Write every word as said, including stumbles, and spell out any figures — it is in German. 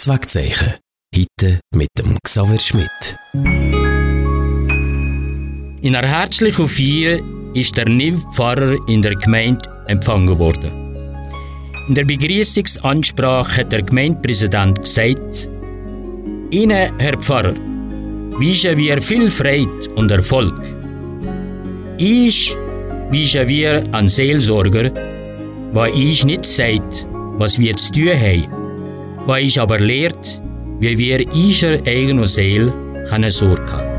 Das Wegzeichen. Heute mit dem Xaver Schmidt. In einer herzlichen Feier ist der neue Pfarrer in der Gemeinde empfangen worden. In der Begrüßungsansprache hat der Gemeindepräsident gesagt: Ihnen, Herr Pfarrer, wünschen wir viel Freude und Erfolg. Ich wünsche wir an Seelsorger, weil ich nicht sagt, was wir zu tun haben, weil ich aber lehrt, wie wir unserer eigenen Seele sorgen können.